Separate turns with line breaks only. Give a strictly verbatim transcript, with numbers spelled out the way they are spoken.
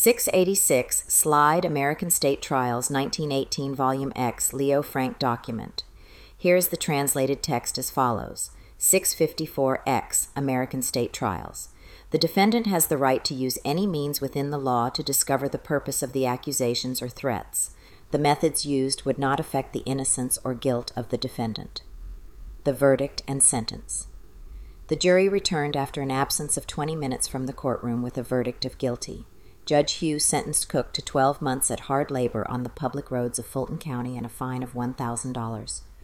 six eighty-six Slide American State Trials nineteen eighteen Volume X Leo Frank Document. Here is the translated text as follows. six fifty-four X American State Trials. The defendant has the right to use any means within the law to discover the purpose of the accusations or threats. The methods used would not affect the innocence or guilt of the defendant. The verdict and sentence. The jury returned after an absence of twenty minutes from the courtroom with a verdict of guilty. Judge Hughes sentenced Cook to twelve months at hard labor on the public roads of Fulton County and a fine of one thousand dollars.